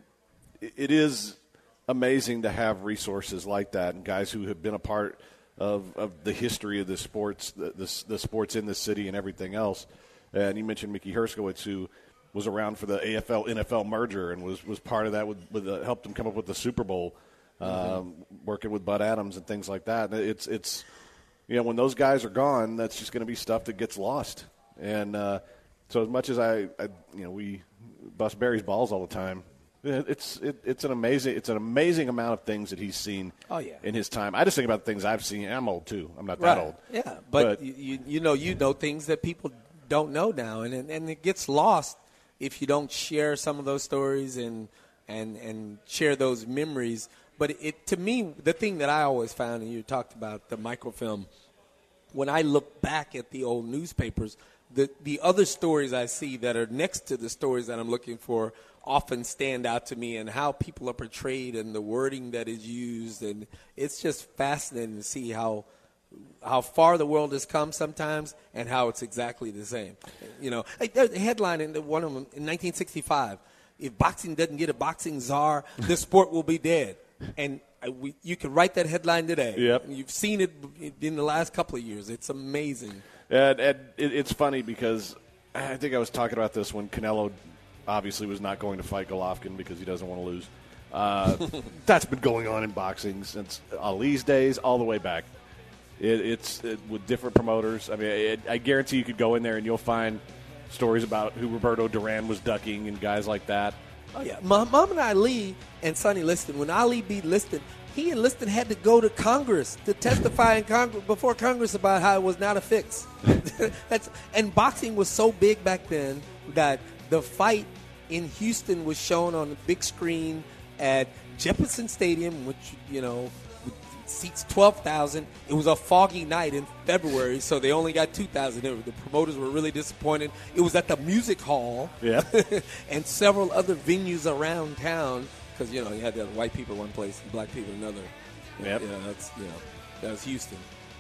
B: it is amazing to have resources like that, and guys who have been a part of, of the history of the sports, the, the, the sports in this city, and everything else. And you mentioned Mickey Herskowitz, who was around for the A F L N F L merger and was was part of that. With, with uh, helped them come up with the Super Bowl. Um, working with Bud Adams and things like that. It's it's you know, when those guys are gone, that's just going to be stuff that gets lost. And uh, so as much as I, I you know we bust Barry's balls all the time, it's it, it's an amazing it's an amazing amount of things that he's seen.
F: Oh, yeah.
B: In his time. I just think about the things I've seen. I'm old too. I'm not that
F: Right.
B: old.
F: Yeah, but,
B: But-
F: you, you you know you know things that people don't know now, and and, and it gets lost if you don't share some of those stories and and and share those memories. But it to me, the thing that I always found, and you talked about the microfilm, when I look back at the old newspapers, the the other stories I see that are next to the stories that I'm looking for often stand out to me, and how people are portrayed and the wording that is used, and it's just fascinating to see how how far the world has come sometimes, and how it's exactly the same. You know, hey, there's a headline in the, one of them in nineteen sixty-five: "If boxing doesn't get a boxing czar, the sport will be dead." And I, we, you can write that headline today.
B: Yep.
F: You've seen it in the last couple of years. It's amazing.
B: And, and it, it's funny because I think I was talking about this when Canelo obviously was not going to fight Golovkin because he doesn't want to lose. Uh, that's been going on in boxing since Ali's days, all the way back. It, it's it, with different promoters. I mean, it, I guarantee you could go in there and you'll find stories about who Roberto Duran was ducking and guys like that.
F: Oh, yeah. Muhammad Ali and Sonny Liston, when Ali beat Liston, he and Liston had to go to Congress to testify in Congress before Congress about how it was not a fix. That's, and boxing was so big back then that the fight in Houston was shown on the big screen at Jefferson Stadium, which, you know, seats twelve thousand. It was a foggy night in February, so they only got two thousand. The promoters were really disappointed. It was at the Music Hall
B: Yeah.
F: and several other venues around town because, you know, you had the white people one place and black people another.
B: Yep.
F: You know, that's, you know, that was Houston.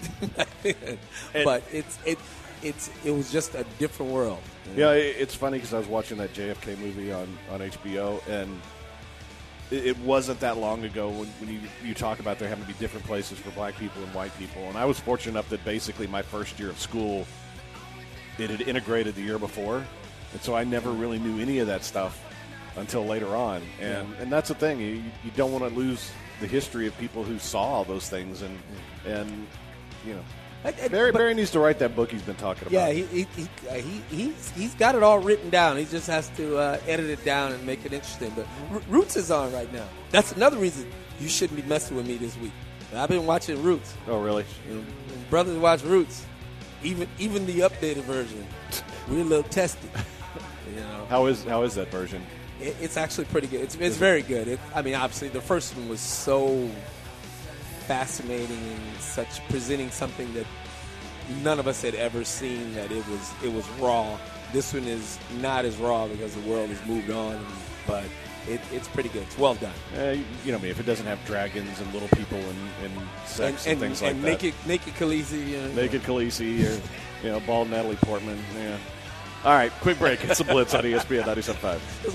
F: But it's it it's it was just a different world. you know?
B: Yeah, it- it's funny because I was watching that J F K movie on, on H B O, and it, it wasn't that long ago when, when you, you talk about there having to be different places for black people and white people. And I was fortunate enough that basically my first year of school, it had integrated the year before. And so I never really knew any of that stuff until later on. And and that's the thing. You, you don't want to lose the history of people who saw all those things. And, and you know,
F: I- I-
B: Barry,
F: but-
B: Barry needs to write that book he's been talking about.
F: Yeah, he he he, uh, he he's he's got it all written down. He just has to uh, edit it down and make it interesting. But R- Roots is on right now. That's another reason you shouldn't be messing with me this week. I've been watching Roots.
B: Oh, really?
F: You know, brothers watch Roots, even even the updated version. We're a little tested. You know,
B: How is how is that version?
F: it, it's actually pretty good. It's it's very good. It, I mean, obviously the first one was so fascinating and such presenting something that none of us had ever seen. That it was it was raw. This one is not as raw because the world has moved on, but it, it's pretty good. It's well done.
B: Uh, you, you know me. If it doesn't have dragons and little people and, and sex and,
F: and,
B: things
F: and
B: like
F: naked naked Khaleesi. You know,
B: that, naked Khaleesi or you know bald Natalie Portman. Yeah. All right, quick break. It's the Blitz on E S P N ninety-seven point five.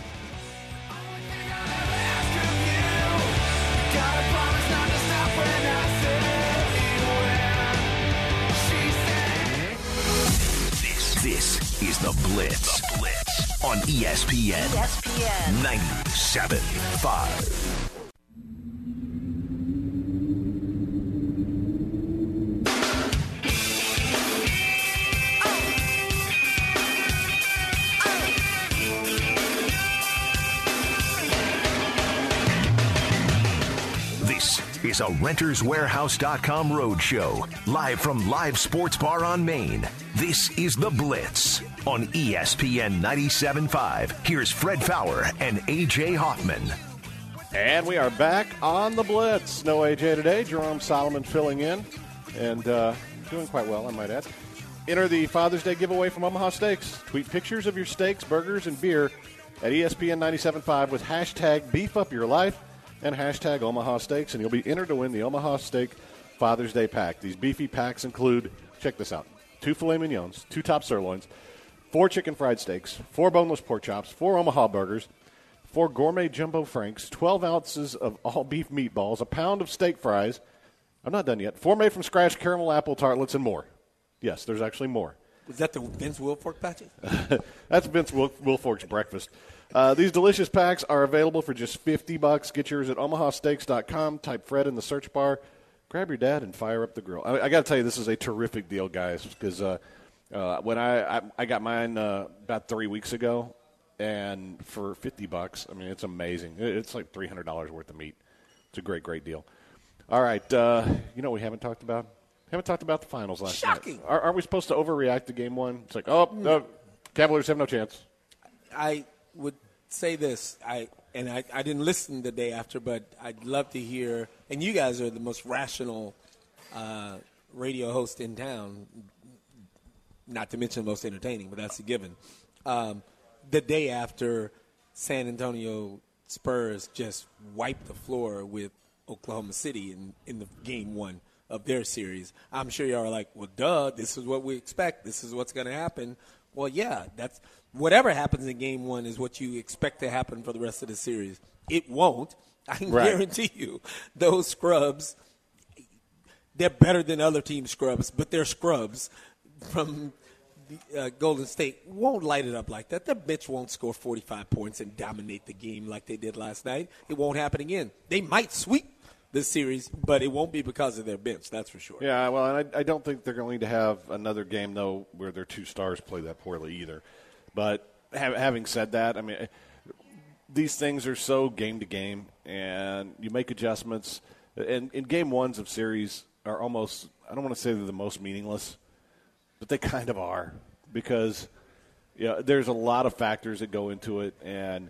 A: This, this is the Blitz. The Blitz on E S P N
E: E S P N.
A: ninety-seven point five. This is a Renters Warehouse dot com roadshow, live from Live Sports Bar on Main. This is The Blitz on E S P N ninety-seven point five. Here's Fred Fowler and A J Hoffman.
B: And we are back on the Blitz. No A J today. Jerome Solomon filling in and uh, doing quite well, I might add. Enter the Father's Day giveaway from Omaha Steaks. Tweet pictures of your steaks, burgers, and beer at E S P N ninety-seven point five with hashtag Beef Up Your Life and hashtag Omaha Steaks, and you'll be entered to win the Omaha Steak Father's Day pack. These beefy packs include, check this out, two filet mignons, two top sirloins, four chicken fried steaks, four boneless pork chops, four Omaha burgers, four gourmet jumbo franks, twelve ounces of all beef meatballs, a pound of steak fries. I'm not done yet. Four made from scratch caramel apple tartlets and more. Yes, there's actually more.
F: was that the Vince Wilfork patches?
B: That's Vince Wil- Wilfork's breakfast. Uh, these delicious packs are available for just fifty bucks. Get yours at omaha steaks dot com. Type Fred in the search bar. Grab your dad and fire up the grill. I, I got to tell you, this is a terrific deal, guys, because uh, uh, when I, I I got mine uh, about three weeks ago, and for fifty bucks, I mean, it's amazing. It- It's like three hundred dollars worth of meat. It's a great, great deal. All right, uh, you know what we haven't talked about? Haven't talked about the finals last
F: Shocking.
B: night. Are, are we supposed to overreact to game one? It's like, oh, no, Cavaliers have no chance.
F: I would say this, I and I, I didn't listen the day after, but I'd love to hear. And you guys are the most rational uh, radio host in town, not to mention the most entertaining, but that's a given. Um, the day after San Antonio Spurs just wiped the floor with Oklahoma City in, in the game one of their series, I'm sure y'all are like, well, duh, this is what we expect. This is what's going to happen. Well, yeah, that's whatever happens in game one is what you expect to happen for the rest of the series. It won't. I can
B: Right.
F: guarantee you those scrubs, they're better than other team scrubs, but they're scrubs from the, uh, Golden State won't light it up like that. Their bench won't score forty-five points and dominate the game like they did last night. It won't happen again. They might sweep this series, but it won't be because of their bench, that's for sure.
B: Yeah, well, and I, I don't think they're going to have another game, though, where their two stars play that poorly either. But ha- having said that, I mean, these things are so game to game, and you make adjustments. And, and game ones of series are almost, I don't want to say they're the most meaningless, but they kind of are because you know, there's a lot of factors that go into it. And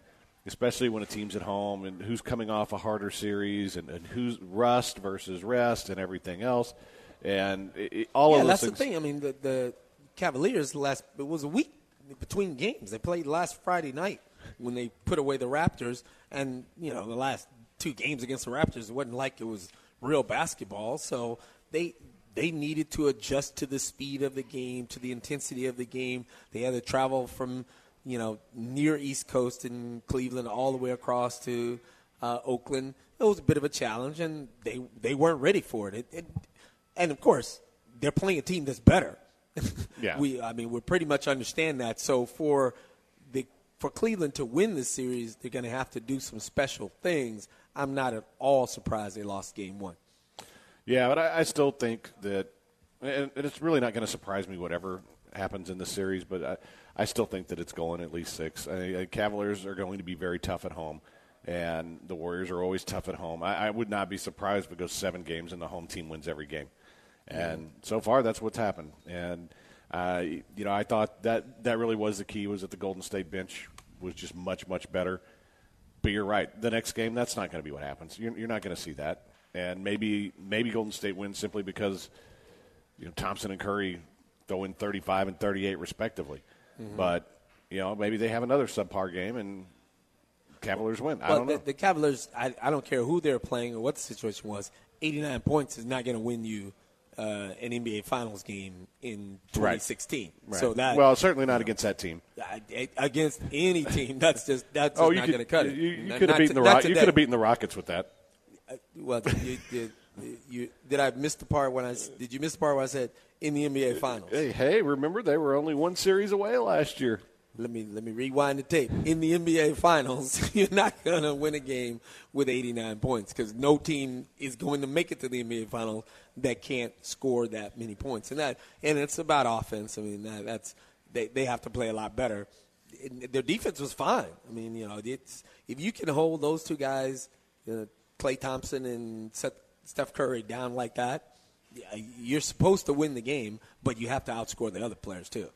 B: especially when a team's at home and who's coming off a harder series and, and who's rust versus rest and everything else. And it, it, all
F: yeah,
B: of those
F: that's
B: things.
F: the thing. I mean, the, the Cavaliers last it was a week between games. They played last Friday night when they put away the Raptors, and you know the last two games against the Raptors, it wasn't like it was real basketball. So they they needed to adjust to the speed of the game, to the intensity of the game. They had to travel from you know near East Coast in Cleveland all the way across to uh, Oakland. It was a bit of a challenge, and they they weren't ready for it. It, it and of course, they're playing a team that's better.
B: Yeah.
F: we, I mean, we pretty much understand that. So for the for Cleveland to win this series, they're going to have to do some special things. I'm not at all surprised they lost game one.
B: Yeah, but I, I still think that, and, and it's really not going to surprise me whatever happens in the series, but I, I still think that it's going at least six. I, I, Cavaliers are going to be very tough at home, and the Warriors are always tough at home. I, I would not be surprised if it goes seven games and the home team wins every game. And so far, that's what's happened. And, uh, you know, I thought that that really was the key, was that the Golden State bench was just much, much better. But you're right. The next game, that's not going to be what happens. You're, you're not going to see that. And maybe maybe Golden State wins simply because, you know, Thompson and Curry throw in thirty-five and thirty-eight respectively. Mm-hmm. But, you know, maybe they have another subpar game and Cavaliers win. I
F: well,
B: don't know.
F: The, the Cavaliers, I, I don't care who they're playing or what the situation was, eighty-nine points is not going to win you Uh, an N B A Finals game in twenty sixteen.
B: Right.
F: So that
B: well, certainly not against that team.
F: I, against any team, that's just that's just
B: oh, you
F: not
B: could,
F: going to cut it.
B: You, you
F: Not-
B: could have
F: not
B: beaten
F: to-
B: the
F: not
B: Rock, You
F: today.
B: could have beaten the Rockets with that.
F: Uh, well, you, did, you did I miss the part when I s- did you miss the part where I said in the N B A Finals?
B: Hey, hey, remember they were only one series away last year.
F: Let me let me rewind the tape. In the N B A Finals, you're not going to win a game with eighty-nine points because no team is going to make it to the N B A Finals that can't score that many points. And that and it's about offense. I mean, that, that's they they have to play a lot better. And their defense was fine. I mean, you know, it's if you can hold those two guys, you know, Klay Thompson and Seth, Steph Curry down like that, you're supposed to win the game, but you have to outscore the other players too.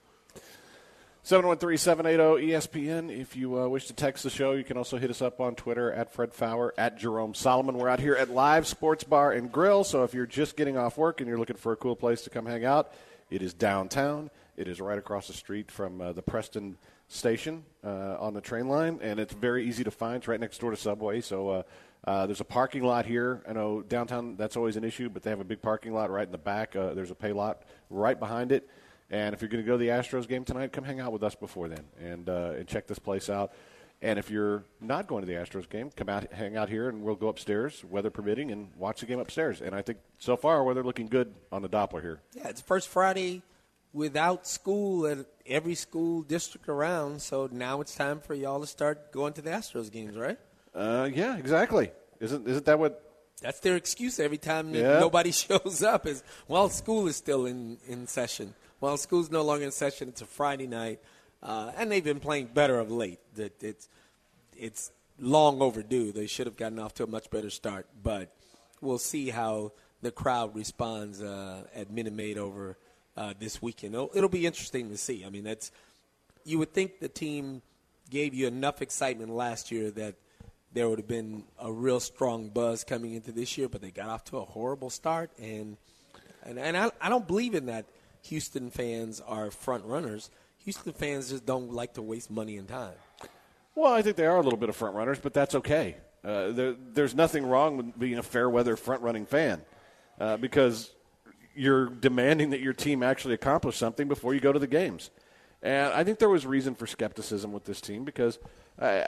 B: seven one three, seven eight zero, E S P N. If you uh, wish to text the show, you can also hit us up on Twitter at Fred Fowler, at Jerome Solomon. We're out here at Live Sports Bar and Grill, so if you're just getting off work and you're looking for a cool place to come hang out, it is downtown. It is right across the street from uh, the Preston station uh, on the train line, and it's very easy to find. It's right next door to Subway, so uh, uh, there's a parking lot here. I know downtown, that's always an issue, but they have a big parking lot right in the back. Uh, there's a pay lot right behind it. And if you're going to go to the Astros game tonight, come hang out with us before then and uh, and check this place out. And if you're not going to the Astros game, come out, hang out here, and we'll go upstairs, weather permitting, and watch the game upstairs. And I think so far weather looking good on the Doppler here.
F: Yeah, it's first Friday without school at every school district around, so now it's time for y'all to start going to the Astros games, right?
B: Uh, yeah, exactly. Isn't isn't that what?
F: That's their excuse every time that
B: Yeah.
F: nobody shows up is, well, school is still in, in session. Well, school's no longer in session. It's a Friday night, uh, and they've been playing better of late. That it's it's long overdue. They should have gotten off to a much better start, but we'll see how the crowd responds uh, at Minute Maid over uh, this weekend. It'll, it'll be interesting to see. I mean, that's you would think the team gave you enough excitement last year that there would have been a real strong buzz coming into this year, but they got off to a horrible start, and and, and I, I don't believe in that. Houston fans are front runners. Houston fans just don't like to waste money and time.
B: Well, I think they are a little bit of front runners, but that's okay. Uh, there, there's nothing wrong with being a fair weather front running fan uh, because you're demanding that your team actually accomplish something before you go to the games. And I think there was reason for skepticism with this team because uh,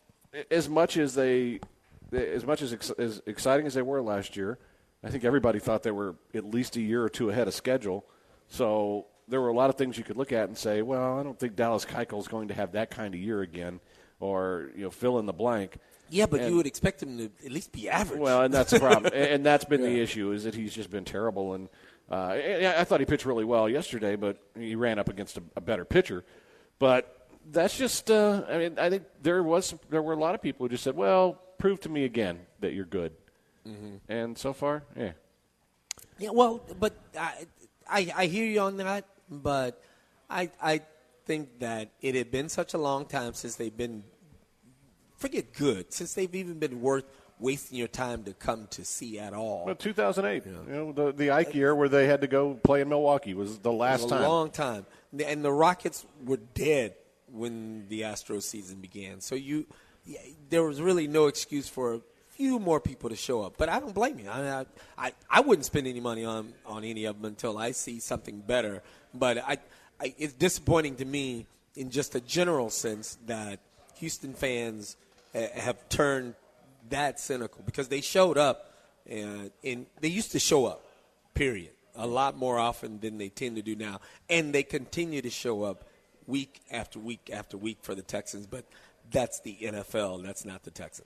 B: as much as they, as much as, ex- as exciting as they were last year, I think everybody thought they were at least a year or two ahead of schedule. So there were a lot of things you could look at and say, well, I don't think Dallas Keuchel is going to have that kind of year again, or you know, fill in the blank.
F: Yeah, but
B: and,
F: you would expect him to at least be average.
B: Well, and that's the problem, and, and that's been
F: yeah.
B: the issue is that he's just been terrible. And uh, I thought he pitched really well yesterday, but he ran up against a, a better pitcher. But that's just, uh, I mean, I think there was some, there were a lot of people who just said, well, prove to me again that you're good. Mm-hmm. And so far, yeah.
F: Yeah, well, but I, I, I hear you on that, but I, I think that it had been such a long time since they've been forget good, since they've even been worth wasting your time to come to see at all.
B: Well, two thousand eight, you know, the, the Ike year where they had to go play in Milwaukee was the last
F: it was a
B: time.
F: long time. And the Rockets were dead when the Astros season began. So you, yeah, there was really no excuse for a few more people to show up. But I don't blame you. I I, I wouldn't spend any money on, on any of them until I see something better. But I, I, it's disappointing to me in just a general sense that Houston fans ha- have turned that cynical, because they showed up, and, and they used to show up, period, a lot more often than they tend to do now. And they continue to show up week after week after week for the Texans, but that's the N F L. That's not the Texans.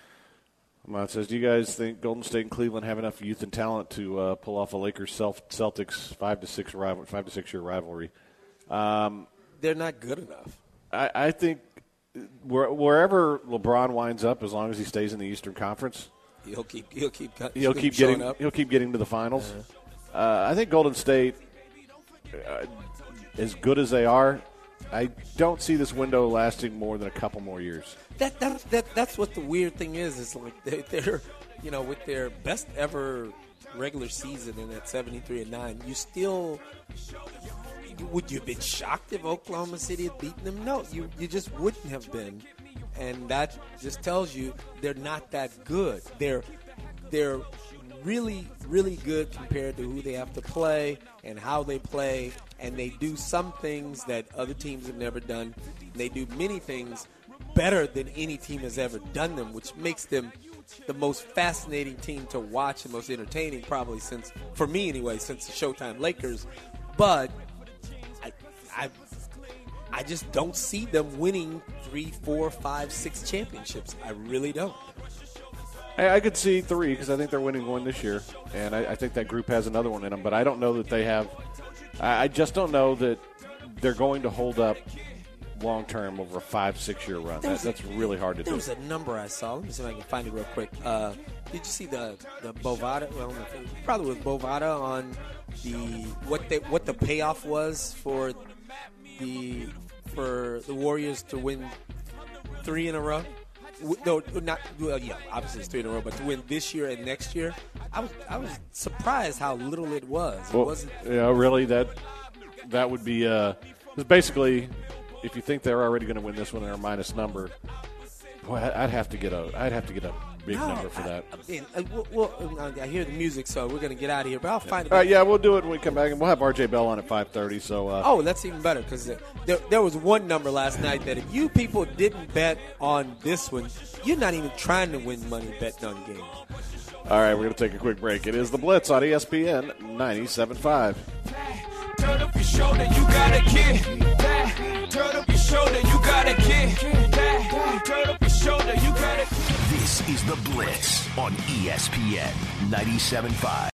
B: Mott says, do you guys think Golden State and Cleveland have enough youth and talent to uh, pull off a Lakers Celtics five to six rival five to six year rivalry? Um,
F: They're not good enough.
B: I, I think where, wherever LeBron winds up, as long as he stays in the Eastern Conference,
F: He'll keep he'll keep
B: he'll keep
F: showing
B: getting
F: up.
B: he'll keep getting to the finals. Uh-huh. Uh, I think Golden State, uh, as good as they are, I don't see this window lasting more than a couple more years.
F: That, that that that's what the weird thing is. Is like they're, they're you know, with their best ever regular season in that seventy-three and nine, you still would you have been shocked if Oklahoma City had beaten them? No, you you just wouldn't have been, and that just tells you they're not that good. They're they're really really good compared to who they have to play and how they play, and they do some things that other teams have never done. They do many things better than any team has ever done them, which makes them the most fascinating team to watch and most entertaining probably since, for me anyway, since the Showtime Lakers. But I, I, I just don't see them winning three, four, five, six championships. I really don't.
B: I, I could see three because I think they're winning one this year, and I, I think that group has another one in them. But I don't know that they have. I, I just don't know that they're going to hold up long term over a five, six year run. That, that's really hard to
F: there
B: do.
F: There was a number I saw. Let me see if I can find it real quick. Uh, did you see the the Bovada? Well, probably with Bovada on the what they what the payoff was for the for the Warriors to win three in a row. No, not well. Yeah, obviously it's three in a row, but to win this year and next year, I was I was surprised how little it was. It
B: well,
F: wasn't.
B: Yeah, really. That that would be uh, basically. If you think they're already going to win this one, they're a minus number. Boy, I'd have to get a, I'd have to get a big
F: no,
B: number for that.
F: I, I, mean, I, well, I hear the music, so we're going to get out of here. But I'll find it.
B: All right, yeah, we'll do it when we come back, and we'll have R J Bell on at five thirty. So, uh,
F: oh, that's even better because there, there was one number last night that if you people didn't bet on this one, you're not even trying to win money betting on games.
B: All right, we're going to take a quick break. It is the Blitz on E S P N ninety-seven point five.
H: Turn up your shoulder, you gotta get back. Turn up your shoulder, you gotta get back. Turn up your shoulder, you gotta get.
A: This is the Blitz on E S P N ninety-seven point five.